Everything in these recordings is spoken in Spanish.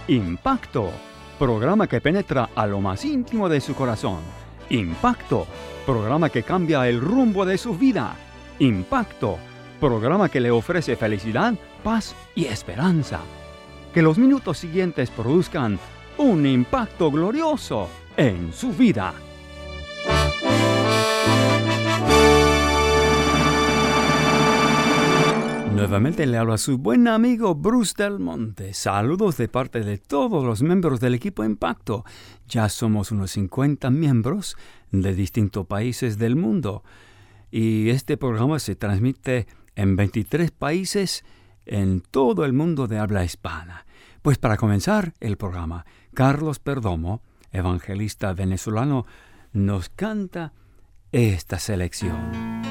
Impacto, programa que penetra a lo más íntimo de su corazón. Impacto, programa que cambia el rumbo de su vida. Impacto, programa que le ofrece felicidad, paz y esperanza. Que los minutos siguientes produzcan un impacto glorioso en su vida. Nuevamente le hablo a su buen amigo Bruce Del Monte. Saludos de parte de todos los miembros del equipo Impacto. Ya somos unos 50 miembros de distintos países del mundo. Y este programa se transmite en 23 países en todo el mundo de habla hispana. Pues para comenzar el programa, Carlos Perdomo, evangelista venezolano, nos canta esta selección.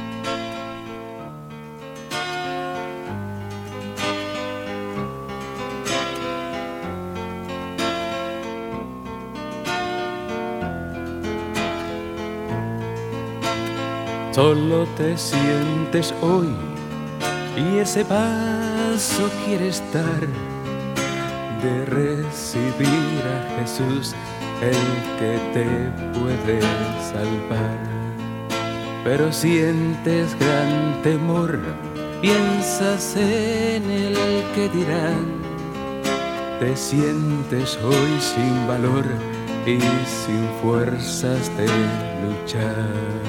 Solo te sientes hoy y ese paso quieres dar de recibir a Jesús, el que te puede salvar. Pero sientes gran temor, piensas en el que dirán. Te sientes hoy sin valor y sin fuerzas de luchar.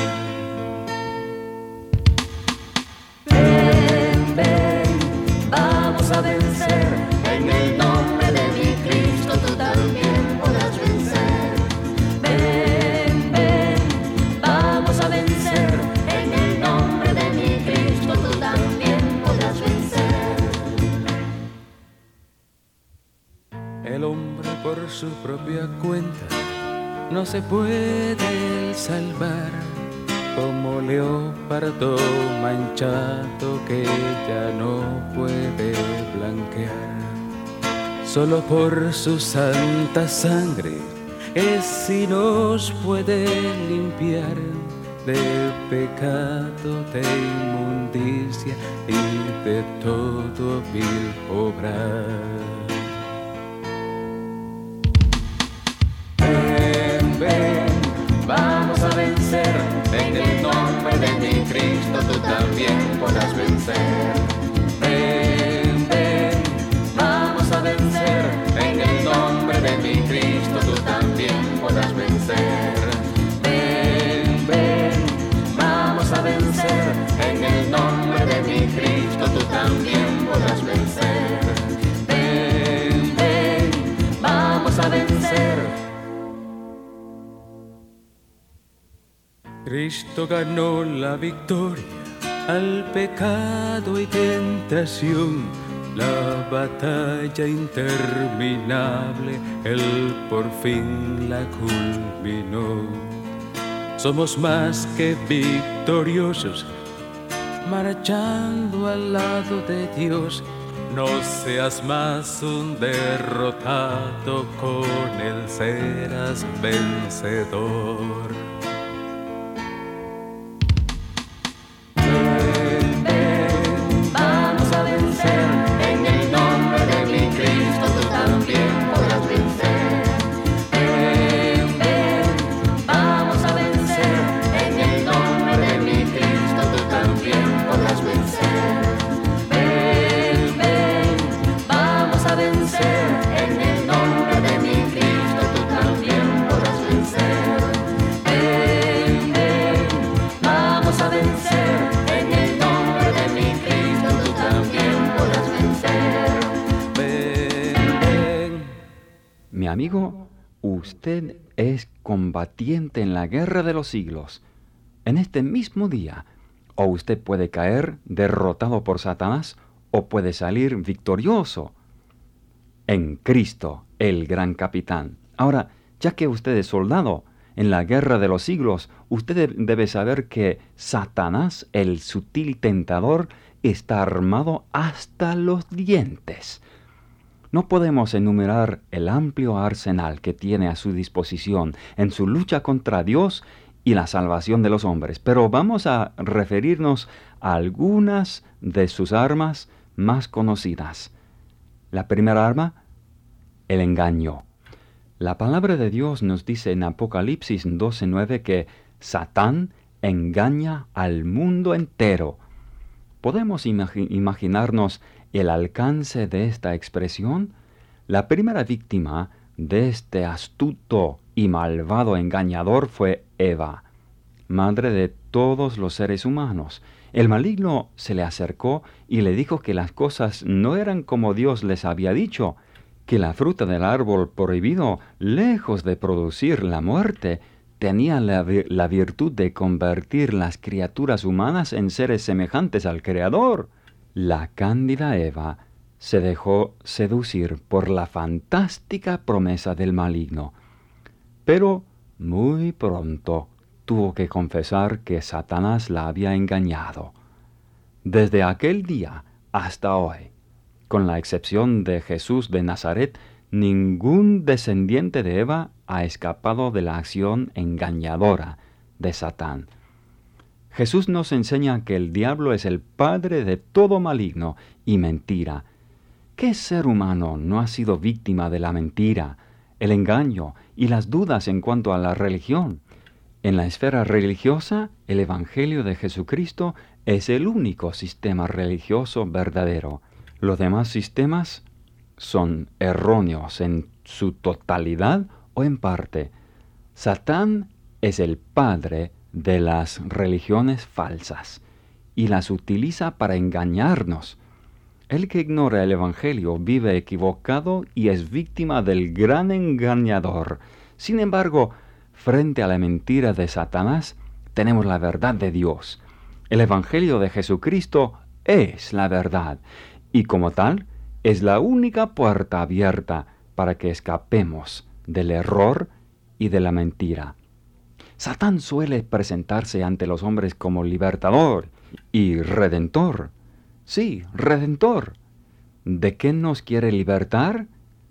A vencer, en el nombre de mi Cristo tú también podrás vencer. Ven, ven, vamos a vencer, en el nombre de mi Cristo tú también podrás vencer. El hombre por su propia cuenta no se puede salvar, como leopardo manchado que ya no puede blanquear. Solo por su santa sangre es si nos puede limpiar de pecado, de inmundicia y de todo vil obrar. Ven, ven, vamos a vencer, en el nombre de mi Cristo tú también podrás vencer. Ven, ven, vamos a vencer, en el nombre de mi Cristo tú también podrás vencer. Ven, ven, vamos a vencer, en el nombre de mi Cristo tú también podrás vencer. Ven, ven, vamos a vencer. Cristo ganó la victoria al pecado y tentación, la batalla interminable, Él por fin la culminó. Somos más que victoriosos, marchando al lado de Dios. No seas más un derrotado, con Él serás vencedor. Mi amigo, usted es combatiente en la guerra de los siglos. En este mismo día, o usted puede caer derrotado por Satanás, o puede salir victorioso en Cristo, el gran capitán. Ahora, ya que usted es soldado en la guerra de los siglos, usted debe saber que Satanás, el sutil tentador, está armado hasta los dientes. No podemos enumerar el amplio arsenal que tiene a su disposición en su lucha contra Dios y la salvación de los hombres, pero vamos a referirnos a algunas de sus armas más conocidas. La primera arma, el engaño. La palabra de Dios nos dice en Apocalipsis 12:9 que Satán engaña al mundo entero. ¿Podemos imaginarnos el alcance de esta expresión? La primera víctima de este astuto y malvado engañador fue Eva, madre de todos los seres humanos. El maligno se le acercó y le dijo que las cosas no eran como Dios les había dicho, que la fruta del árbol prohibido, lejos de producir la muerte, tenía la virtud de convertir las criaturas humanas en seres semejantes al Creador. La cándida Eva se dejó seducir por la fantástica promesa del maligno. Pero muy pronto tuvo que confesar que Satanás la había engañado. Desde aquel día hasta hoy, con la excepción de Jesús de Nazaret, ningún descendiente de Eva ha escapado de la acción engañadora de Satán. Jesús nos enseña que el diablo es el padre de todo maligno y mentira. ¿Qué ser humano no ha sido víctima de la mentira, el engaño y las dudas en cuanto a la religión? En la esfera religiosa, el Evangelio de Jesucristo es el único sistema religioso verdadero. Los demás sistemas son erróneos en su totalidad o en parte. Satán es el padre de las religiones falsas y las utiliza para engañarnos. El que ignora el Evangelio vive equivocado y es víctima del gran engañador. Sin embargo, frente a la mentira de Satanás, tenemos la verdad de Dios. El Evangelio de Jesucristo es la verdad, y como tal, es la única puerta abierta para que escapemos del error y de la mentira. Satán suele presentarse ante los hombres como libertador y redentor. Sí, redentor. ¿De qué nos quiere libertar?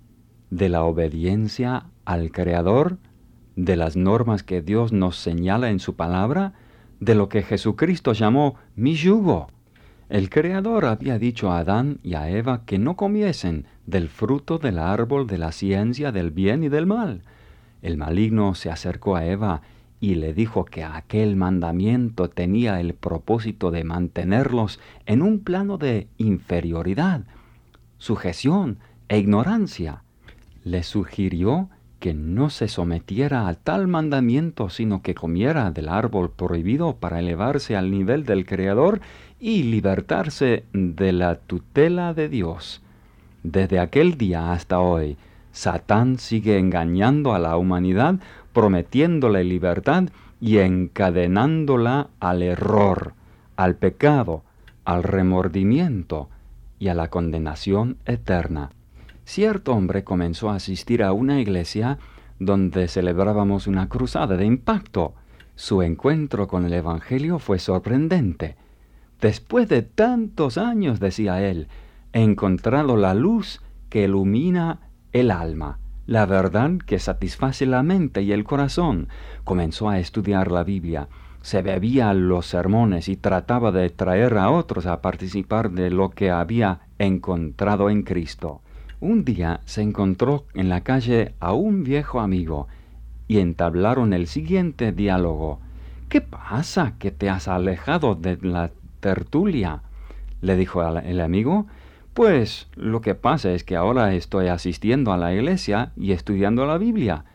¿De la obediencia al Creador? ¿De las normas que Dios nos señala en su palabra? ¿De lo que Jesucristo llamó mi yugo? El Creador había dicho a Adán y a Eva que no comiesen del fruto del árbol de la ciencia del bien y del mal. El maligno se acercó a Eva y le dijo que aquel mandamiento tenía el propósito de mantenerlos en un plano de inferioridad, sujeción e ignorancia. Le sugirió que no se sometiera a tal mandamiento, sino que comiera del árbol prohibido para elevarse al nivel del Creador y libertarse de la tutela de Dios. Desde aquel día hasta hoy, Satán sigue engañando a la humanidad, prometiéndole libertad y encadenándola al error, al pecado, al remordimiento y a la condenación eterna. Cierto hombre comenzó a asistir a una iglesia donde celebrábamos una cruzada de impacto. Su encuentro con el Evangelio fue sorprendente. Después de tantos años, decía él, he encontrado la luz que ilumina el alma, la verdad que satisface la mente y el corazón. Comenzó a estudiar la Biblia, se bebía los sermones y trataba de traer a otros a participar de lo que había encontrado en Cristo. Un día se encontró en la calle a un viejo amigo y entablaron el siguiente diálogo. ¿Qué pasa que te has alejado de la tertulia?, le dijo el amigo. Pues lo que pasa es que ahora estoy asistiendo a la iglesia y estudiando la Biblia.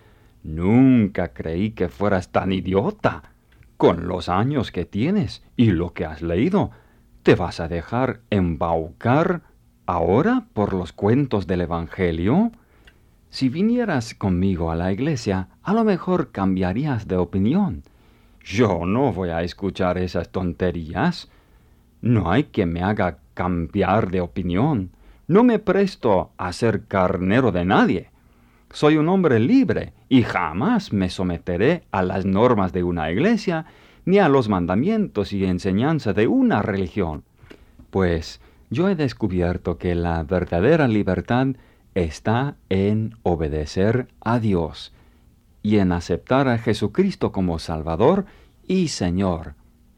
Nunca creí que fueras tan idiota. Con los años que tienes y lo que has leído, ¿te vas a dejar embaucar ahora por los cuentos del Evangelio? Si vinieras conmigo a la iglesia, a lo mejor cambiarías de opinión. Yo no voy a escuchar esas tonterías. No hay quien me haga cambiar de opinión. No me presto a ser carnero de nadie. Soy un hombre libre y jamás me someteré a las normas de una iglesia ni a los mandamientos y enseñanza de una religión. Pues yo he descubierto que la verdadera libertad está en obedecer a Dios y en aceptar a Jesucristo como Salvador y Señor.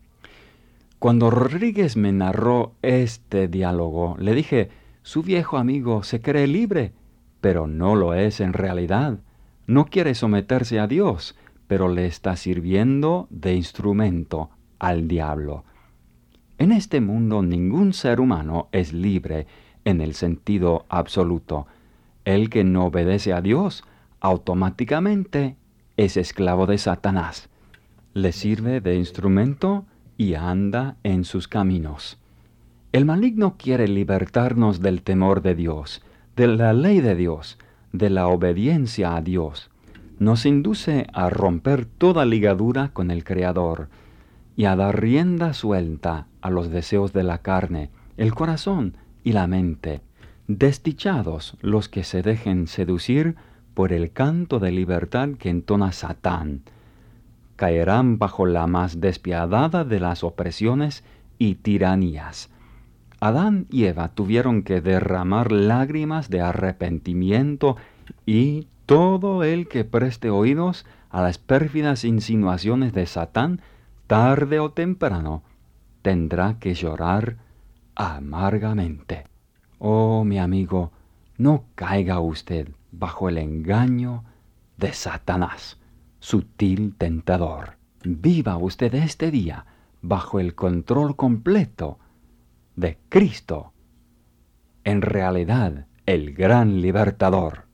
Cuando Rodríguez me narró este diálogo, le dije, su viejo amigo se cree libre, pero no lo es en realidad. No quiere someterse a Dios, pero le está sirviendo de instrumento al diablo. En este mundo ningún ser humano es libre en el sentido absoluto. El que no obedece a Dios automáticamente es esclavo de Satanás. Le sirve de instrumento y anda en sus caminos. El maligno quiere libertarnos del temor de Dios, de la ley de Dios, de la obediencia a Dios. Nos induce a romper toda ligadura con el Creador y a dar rienda suelta a los deseos de la carne, el corazón y la mente. Desdichados los que se dejen seducir por el canto de libertad que entona Satán. Caerán bajo la más despiadada de las opresiones y tiranías. Adán y Eva tuvieron que derramar lágrimas de arrepentimiento, y todo el que preste oídos a las pérfidas insinuaciones de Satán, tarde o temprano, tendrá que llorar amargamente. Oh, mi amigo, no caiga usted bajo el engaño de Satanás, sutil tentador. Viva usted este día bajo el control completo de Cristo, en realidad el gran libertador.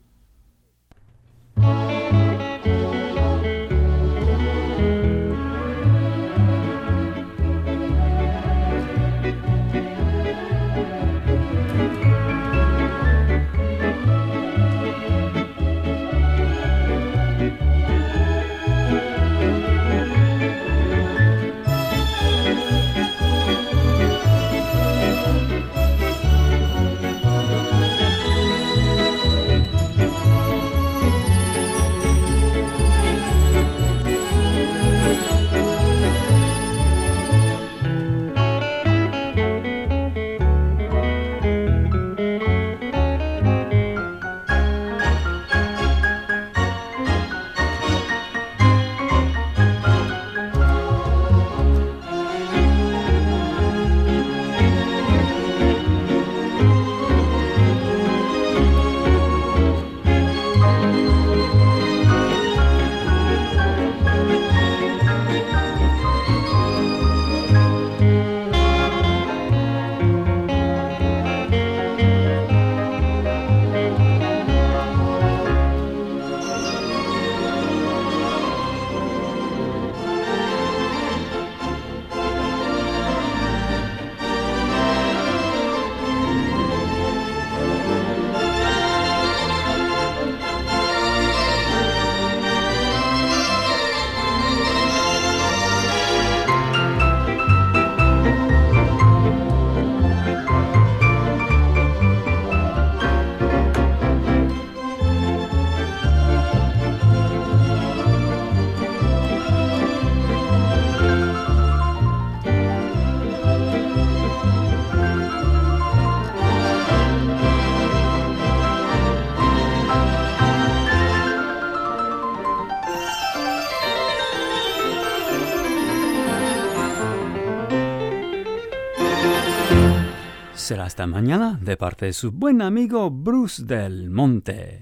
Será hasta mañana de parte de su buen amigo Bruce Del Monte.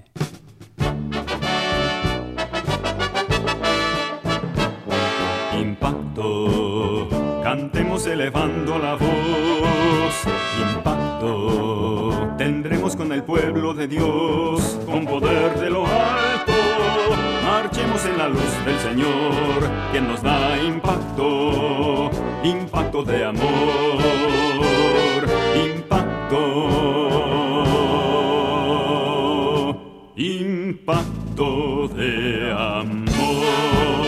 Impacto, cantemos elevando la voz. Impacto, tendremos con el pueblo de Dios, con poder de lo alto. Marchemos en la luz del Señor, quien nos da impacto, impacto de amor. Impacto de amor.